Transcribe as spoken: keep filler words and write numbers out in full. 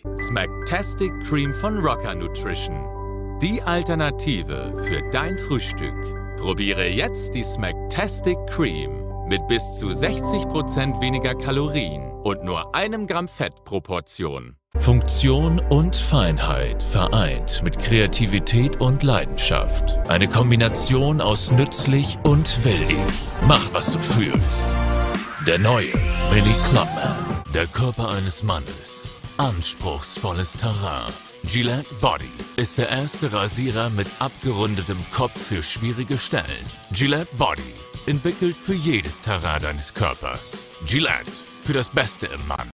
Smacktastic Cream von Rocker Nutrition. Die Alternative für dein Frühstück. Probiere jetzt die Smacktastic Cream mit bis zu sechzig Prozent weniger Kalorien und nur einem Gramm Fett pro Portion. Funktion und Feinheit vereint mit Kreativität und Leidenschaft. Eine Kombination aus nützlich und willig. Mach, was du fühlst. Der neue Mini Clubman. Der Körper eines Mannes. Anspruchsvolles Terrain. Gillette Body ist der erste Rasierer mit abgerundetem Kopf für schwierige Stellen. Gillette Body, entwickelt für jedes Terrain deines Körpers. Gillette, für das Beste im Mann.